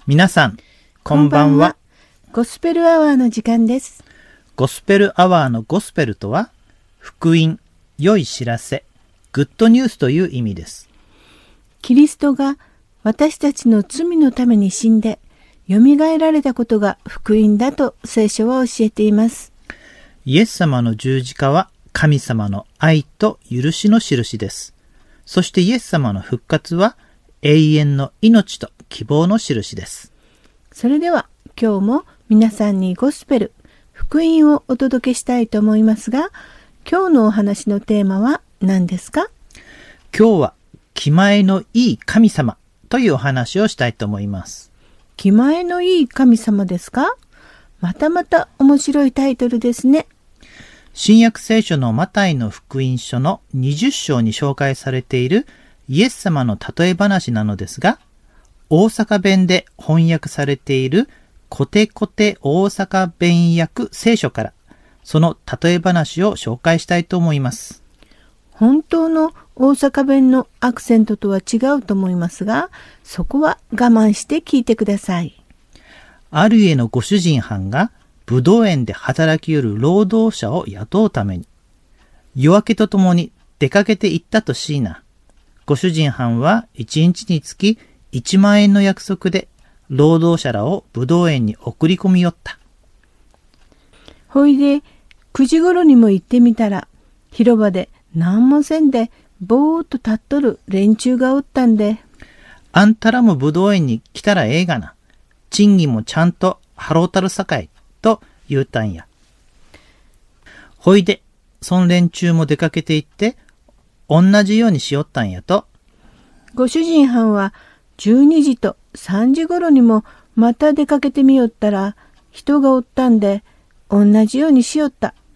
皆さん、こんばんは。 ゴスペルアワーの時間です。 ゴスペルアワーのゴスペルとは、福音、良い知らせ、グッドニュースという意味です。 キリストが私たちの罪のために死んで、よみがえられたことが福音だと聖書は教えています。 イエス様の十字架は神様の愛と許しの印です。そしてイエス様の復活は永遠の命と希望の印です。 それでは今日も皆さんにゴスペル、福音をお届けしたいと思いますが、今日のお話のテーマは何ですか？ 今日は気前のいい神様というお話をしたいと思います。 気前のいい神様ですか？またまた面白いタイトルですね。 新約聖書のマタイの福音書の20章に紹介されているイエス様の例え話なのですが、大阪弁で翻訳されているコテコテ大阪弁訳聖書からその例え話を紹介したいと思います。 本当の大阪弁のアクセントとは違うと思いますが、そこは我慢して聞いてください。 ある家のご主人藩がぶどう園で働きよる労働者を雇うために、夜明けとともに出かけて行ったとしいな。ご主人藩は1日につき1万円の約束で労働者らをぶどう園に送り込みよった。 ほいで9時頃にも行ってみたら、広場で何もせんでぼーっと立っとる連中がおったんで、 あんたらもぶどう園に来たらええがな。賃金もちゃんと払うたるさかい。と言うたんや。ほいで、そん連中も出かけて行って、同じようにしよったんやと。 ご主人藩は12時と3時頃にもまた出かけてみよったら、人がおったんで、同じようにしよった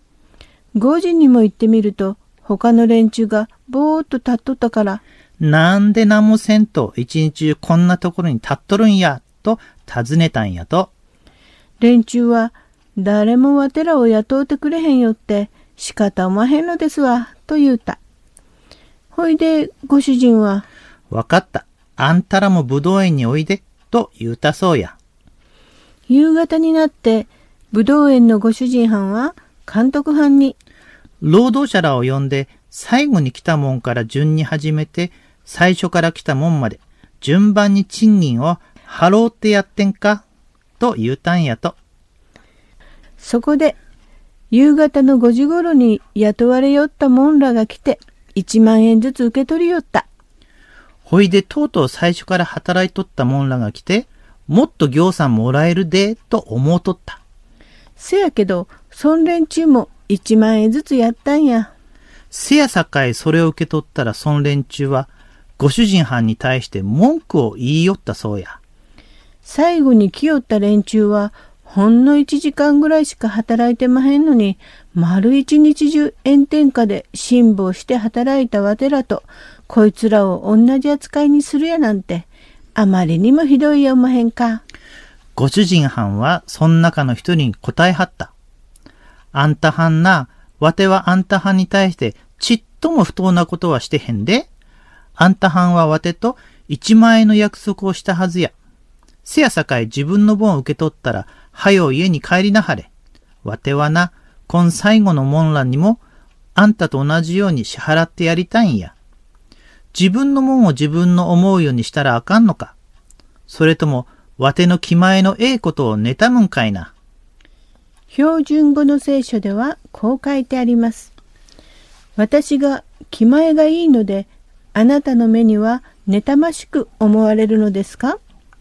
。5時にも行ってみると、他の連中がぼーっと立っとったから、 なんで何もせんと一日中こんなところに立っとるんや、と尋ねたんやと。 連中は誰もわてらを雇うてくれへんよって仕方おまへんのですわ、と言うた。ほいでご主人は、 わかった。あんたらもぶどう園においで、と言うたそうや。 夕方になってぶどう園のご主人藩は監督藩に、 労働者らを呼んで最後に来たもんから順に始めて最初から来たもんまで順番に賃金を払うってやってんかと言うたんやと。 そこで夕方の5時頃に雇われよったもんらが来て1万円ずつ受け取りよった。 ほいでとうとう最初から働いとったもんらが来て、もっと業産もらえるでと思うとった。 せやけどそん連中も1万円ずつやったんや。 せやさかいそれを受け取ったらそん連中はご主人藩に対して文句を言いよったそうや。 最後に来よった連中はほんの1時間ぐらいしか働いてまへんのに、丸一日中炎天下で辛抱して働いたわてらと、こいつらを同じ扱いにするやなんて、あまりにもひどいやおまへんか。 ご主人藩はそん中の一人に答えはった。あんた藩な、わてはあんた藩に対してちっとも不当なことはしてへんで。あんた藩はわてと1万円の約束をしたはずや。せやさかい自分の分を受け取ったら、はよ家に帰りなはれ。わてはな、今最後のもんらにも、あんたと同じように支払ってやりたいんや。自分のもんを自分の思うようにしたらあかんのか。それとも、わての気前のええことを妬むんかいな。 標準語の聖書ではこう書いてあります。私が気前がいいので、あなたの目には妬ましく思われるのですか？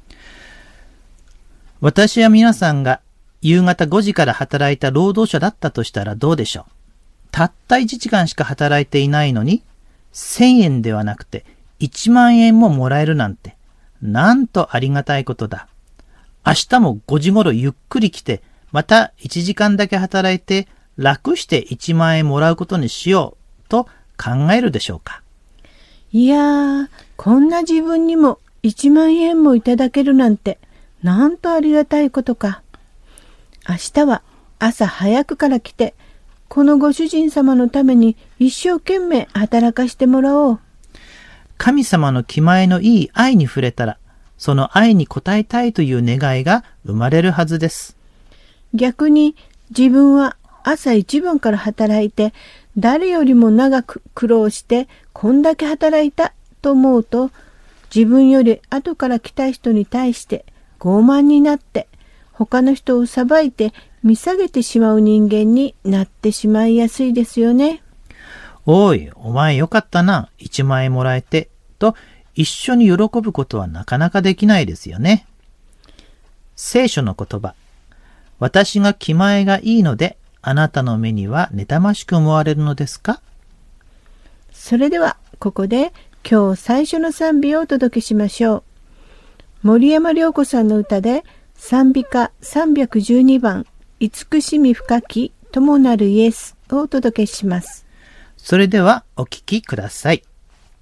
私や皆さんが夕方5時から働いた労働者だったとしたらどうでしょう。たった1時間しか働いていないのに、1000円ではなくて1万円ももらえるなんて、なんとありがたいことだ。明日も5時頃ゆっくり来て、また1時間だけ働いて、楽して1万円もらうことにしようと考えるでしょうか。 いやー、こんな自分にも1万円もいただけるなんて、なんとありがたいことか。明日は朝早くから来て、このご主人様のために一生懸命働かしてもらおう。 神様の気前のいい愛に触れたら、 その愛に応えたいという願いが生まれるはずです。 逆に自分は朝一番から働いて、誰よりも長く苦労してこんだけ働いたと思うと、自分より後から来た人に対して傲慢になって、他の人を裁いて見下げてしまう人間になってしまいやすいですよね。 おい、お前よかったな、1万円もらえて、と一緒に喜ぶことはなかなかできないですよね。聖書の言葉。私が気前がいいので、あなたの目には妬ましく思われるのですか？ それでは、ここで今日最初の賛美をお届けしましょう。森山良子さんの歌で、賛美歌312番、慈しみ深き友なるイエスをお届けします。 それではお聴きください。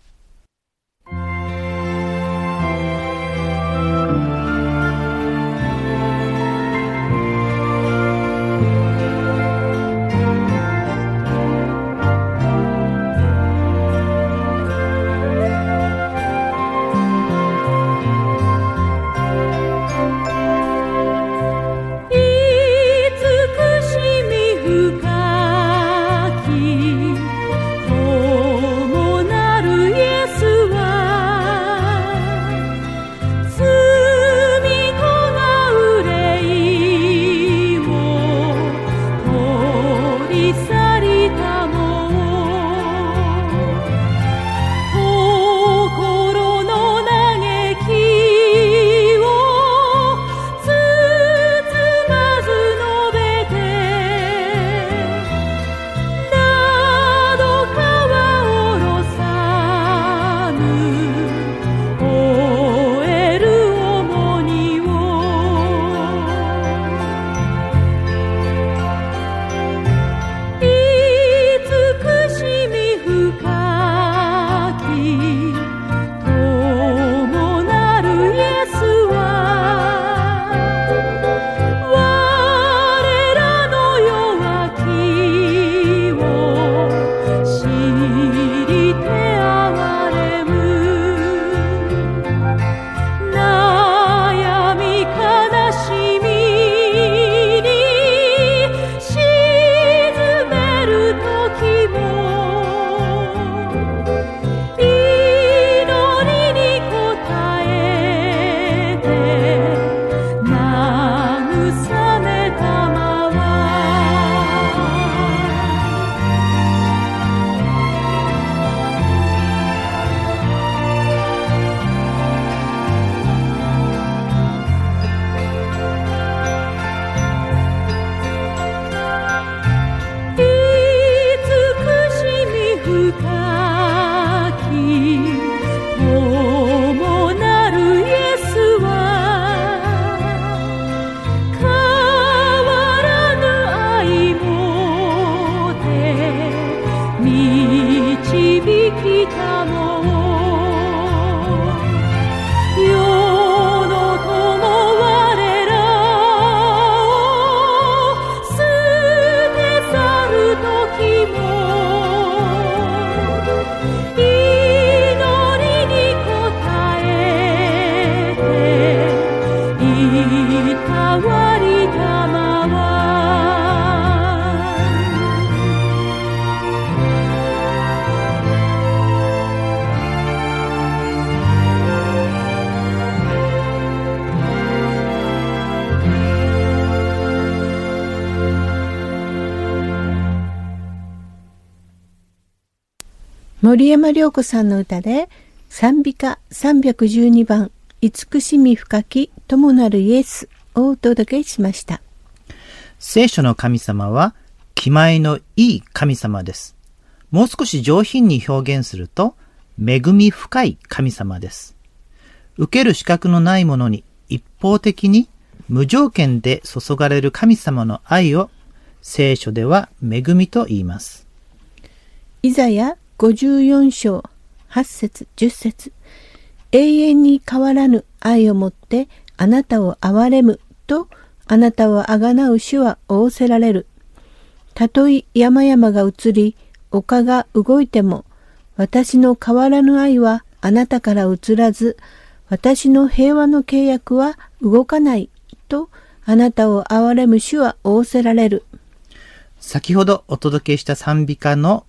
森山良子さんの歌で、賛美歌312番、慈しみ深き友なるイエスをお届けしました。 聖書の神様は、気前のいい神様です。もう少し上品に表現すると、恵み深い神様です。受ける資格のないものに一方的に無条件で注がれる神様の愛を聖書では恵みと言います。 イザヤ54章8節10節、永遠に変わらぬ愛をもってあなたを憐れむと、あなたをあがなう主は仰せられる。たとえ山々が移り丘が動いても、私の変わらぬ愛はあなたから移らず、 私の平和の契約は動かないとあなたを憐れむ主は仰せられる。 先ほどお届けした賛美歌の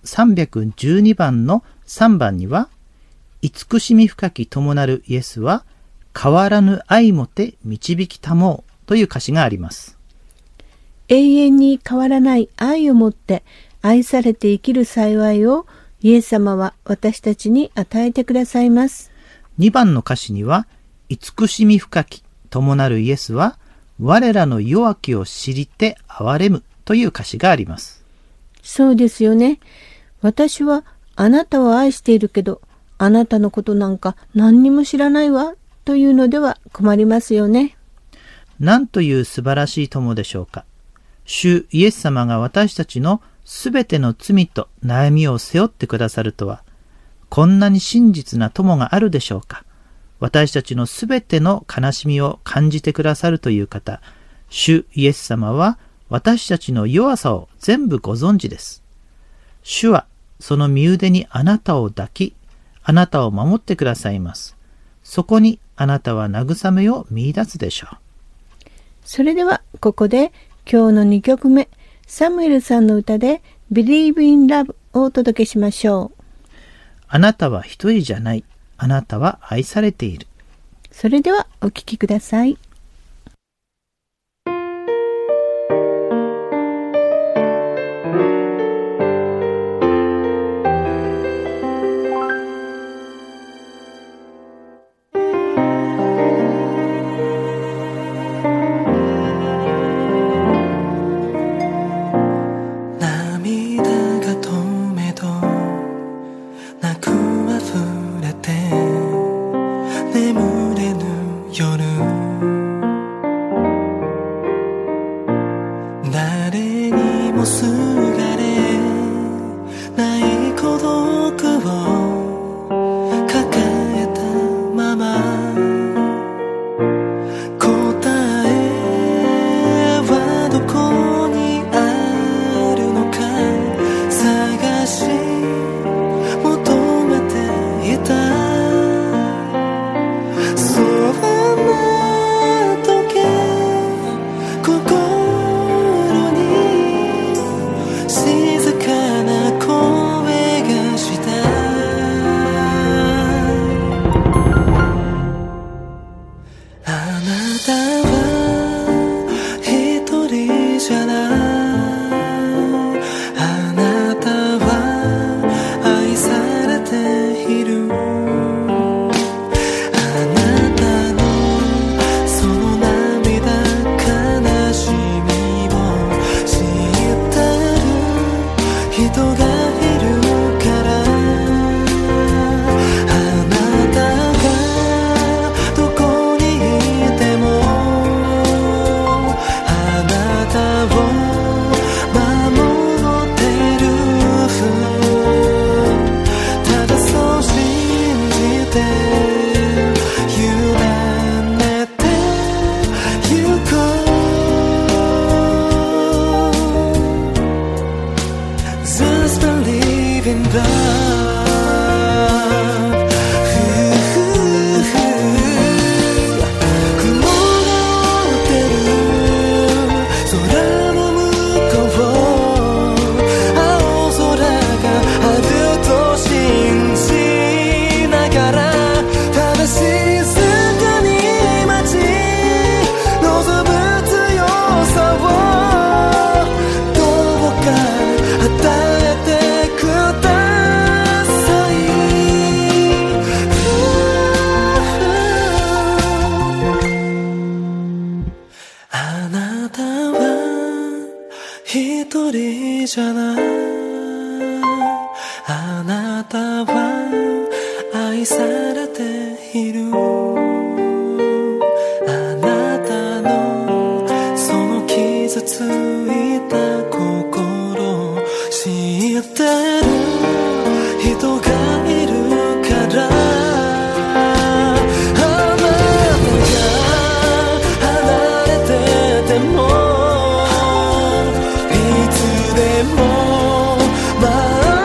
312番の3番には、慈しみ深き友なるイエスは変わらぬ愛もて導きたもうという歌詞があります。 永遠に変わらない愛をもって愛されて生きる幸いをイエス様は私たちに与えてくださいます。 2番の歌詞には、慈しみ深き友なるイエスは我らの弱きを知りて憐れむという歌詞があります。 そうですよね。私はあなたを愛しているけど、あなたのことなんか何にも知らないわというのでは困りますよね。 なんという素晴らしい友でしょうか。主イエス様が私たちのすべての罪と悩みを背負ってくださるとは、こんなに真実な友があるでしょうか。私たちのすべての悲しみを感じてくださるという方、主イエス様は私たちの弱さを全部ご存知です。主はその身腕にあなたを抱き、あなたを守ってくださいます。そこにあなたは慰めを見出すでしょう。 それではここで今日の2曲目、サムエルさんの歌で Believe in Love をお届けしましょう。 あなたは一人じゃない。あなたは愛されている。 それではお聴きください。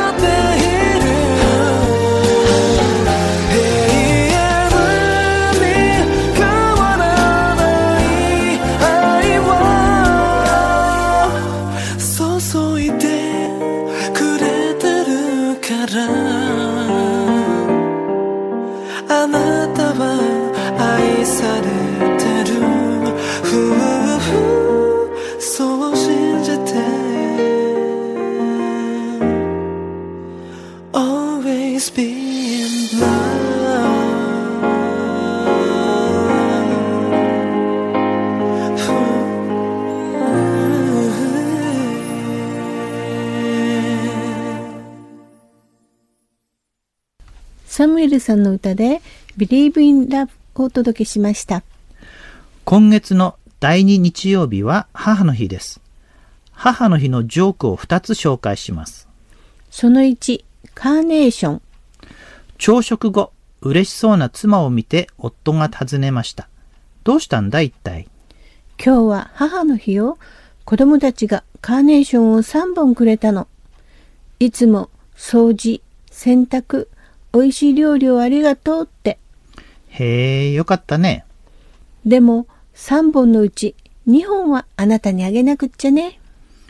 「 そう信じて Always be in love サムエルさんの歌で Believe in Love をお届けしました。 今月の第2日曜日は母の日です。母の日のジョークを2つ紹介します。 その1、カーネーション。 朝食後、嬉しそうな妻を見て夫が尋ねました。どうしたんだ一体。 今日は母の日よ。子供たちがカーネーションを3本くれたの。いつも掃除、洗濯、おいしい料理をありがとうって。 へえ、よかったね。 でも3本のうち2本はあなたにあげなくっちゃね。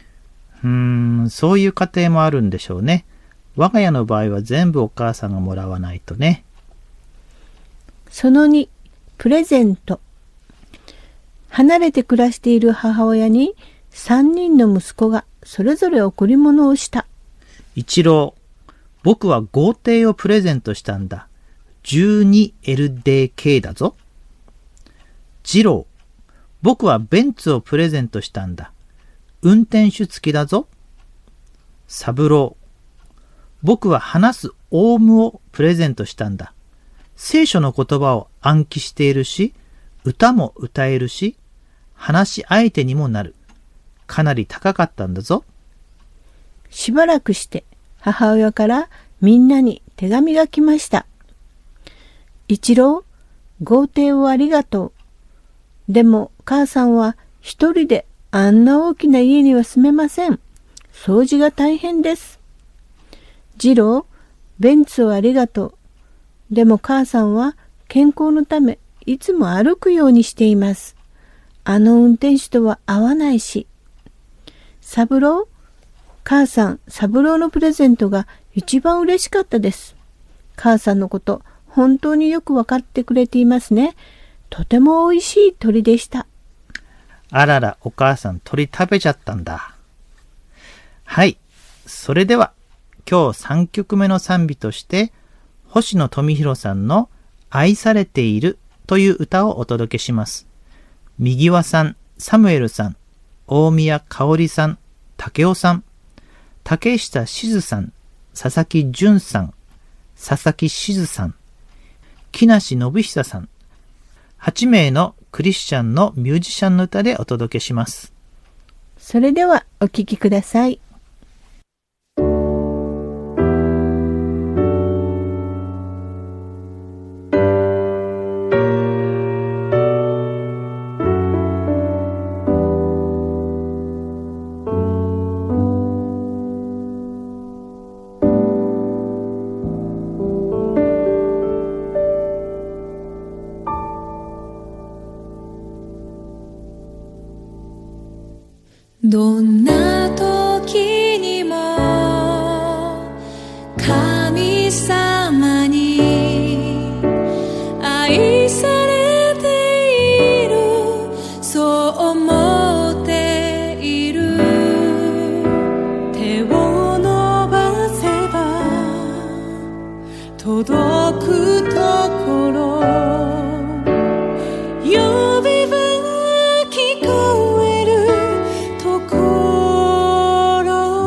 そういう家庭もあるんでしょうね。我が家の場合は全部お母さんがもらわないとね。 その2、プレゼント。離れて暮らしている母親に3人の息子がそれぞれ贈り物をした。 一郎、僕は豪邸をプレゼントしたんだ。12LDK だぞ。次郎、僕はベンツをプレゼントしたんだ。運転手付きだぞ。三郎、僕は話すオウムをプレゼントしたんだ。聖書の言葉を暗記しているし、歌も歌えるし、話し相手にもなる。かなり高かったんだぞ。 しばらくして母親からみんなに手紙が来ました。一郎、豪邸をありがとう。でも母さんは一人であんな大きな家には住めません。掃除が大変です。次郎、ベンツをありがとう。でも母さんは健康のためいつも歩くようにしています。あの運転手とは合わないし。三郎、母さん、三郎のプレゼントが一番嬉しかったです。母さんのこと本当によくわかってくれていますね。とても美味しい鳥でした。 あらら、お母さん鳥食べちゃったんだ。はい。それでは、今日3曲目の賛美として、星野富弘さんの愛されているという歌をお届けします。右輪さん、サムエルさん、大宮香織さん、竹雄さん、竹下静さん、佐々木淳さん、佐々木静さん、木梨信久さん、8名のクリスチャンのミュージシャンの歌でお届けします。 それではお聴きください。 どんな時にも神様に愛されている、そう思っている。手を伸ばせば届くところ、呼べば聞こえるところ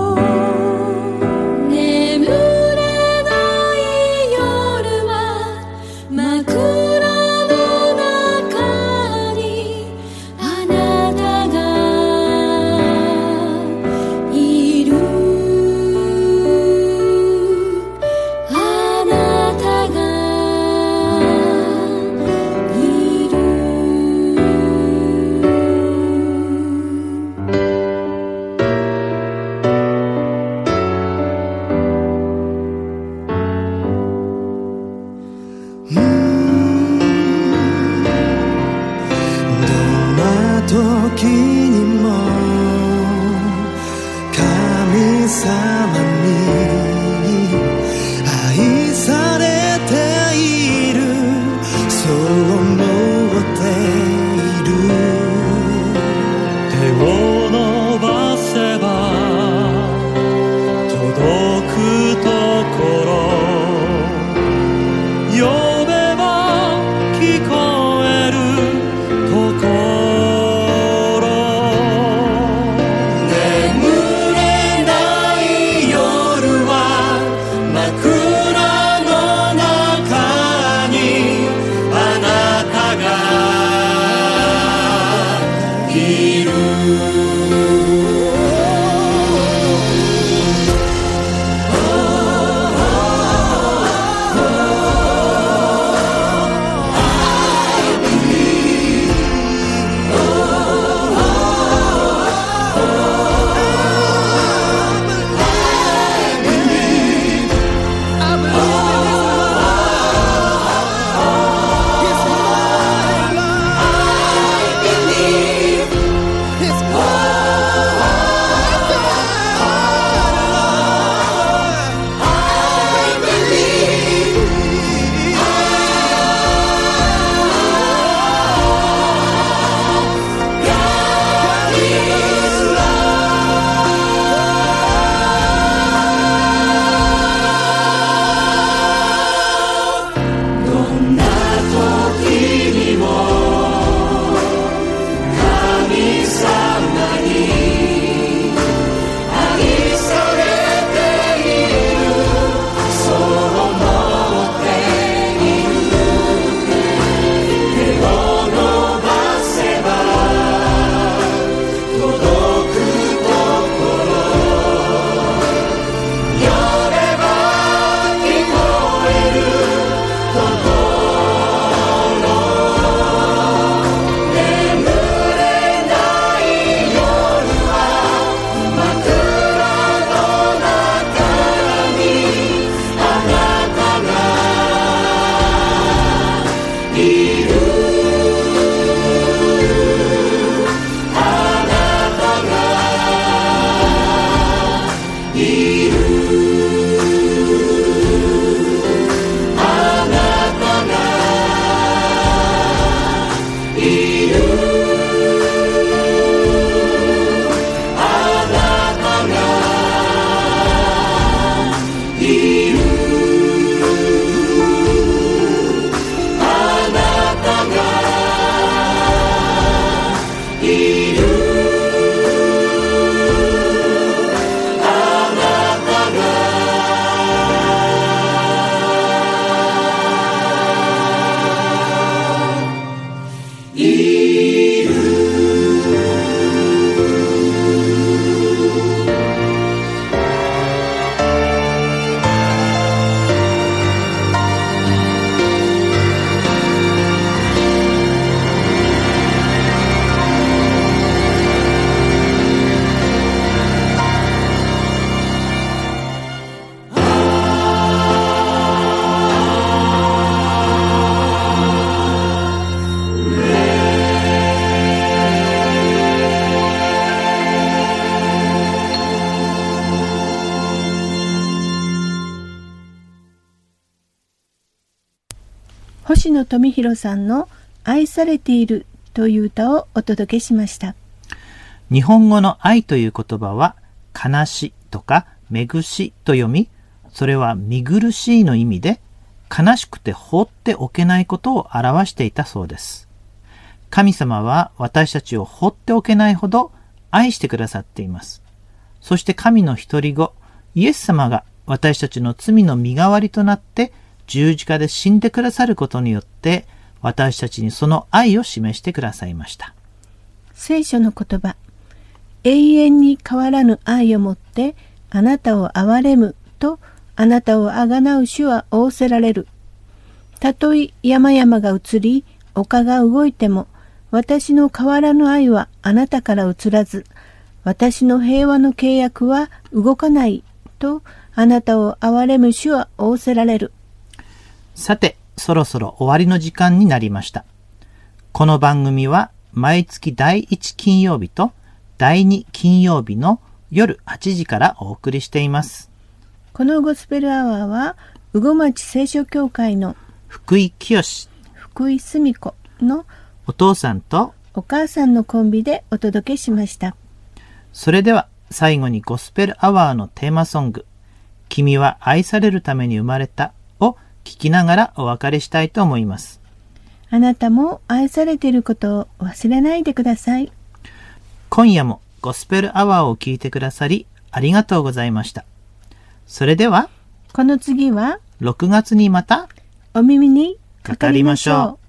星野富弘さんの愛されているという歌をお届けしました。 日本語の愛という言葉は、悲しとかめぐしと読み、それは見苦しいの意味で、悲しくて放っておけないことを表していたそうです。神様は私たちを放っておけないほど愛してくださっています。そして神の一人子、イエス様が私たちの罪の身代わりとなって十字架で死んでくださることによって、私たちにその愛を示してくださいました。 聖書の言葉、永遠に変わらぬ愛をもってあなたを憐れむと、あなたをあがなう主は仰せられる。たとえ山々が移り、丘が動いても、私の変わらぬ愛はあなたから移らず、私の平和の契約は動かないと、あなたを憐れむ主は仰せられる。 さて、そろそろ終わりの時間になりました。この番組は毎月第1金曜日と第2金曜日の夜8時からお送りしています。 このゴスペルアワーは、羽後町聖書協会の福井清、 福井澄子のお父さんとお母さんのコンビでお届けしました。 それでは最後にゴスペルアワーのテーマソング、君は愛されるために生まれたを聞きながらお別れしたいと思います。 あなたも愛されていることを忘れないでください。 今夜もゴスペルアワーを聞いてくださりありがとうございました。それでは、 この次は 6月にまたお耳にかかかりましょう。